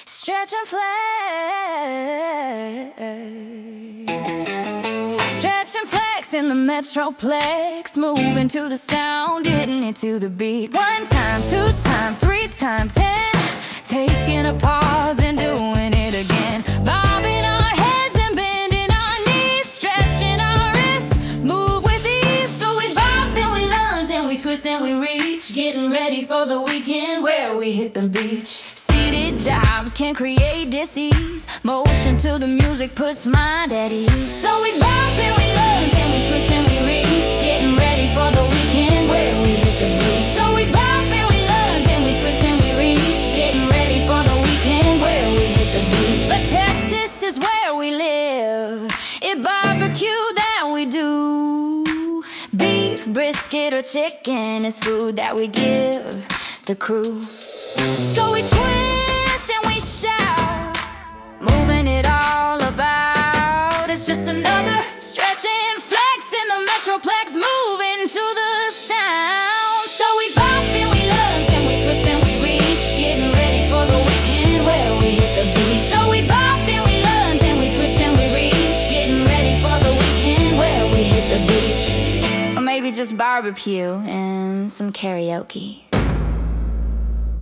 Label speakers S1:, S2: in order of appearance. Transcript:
S1: Stretch and flex. Stretch and flex in the Metroplex, moving to the sound, getting it to the beat. 1 time, 2 time, 3 time, 10. Taking a pause and doing it again. Bobbing our heads and bending our knees, stretching our wrists, move with ease. So we bop and we lunge, then we twist and we reach, getting ready for the weekend where we hit the beach. Seated jobs can create disease. Motion to the music puts mind at ease. So we bop and we lunge, then we twist and we reach, getting ready for the weekend where we hit the beach. So we bop and we lunge, then we twist and we reach, getting ready for the weekend where we hit the beach. But Texas is where we live. It barbecue that we do. Beef, brisket, or chicken is food that we give the crew. So we twist and we shout, moving it all about. It's just another stretch and flex in the Metroplex, moving to the sound. So we bop and we lunge and we twist and we reach, getting ready for the weekend where we hit the beach. So we bop and we lunge and we twist and we reach, getting ready for the weekend where we hit the beach. Or maybe just barbecue and some karaoke.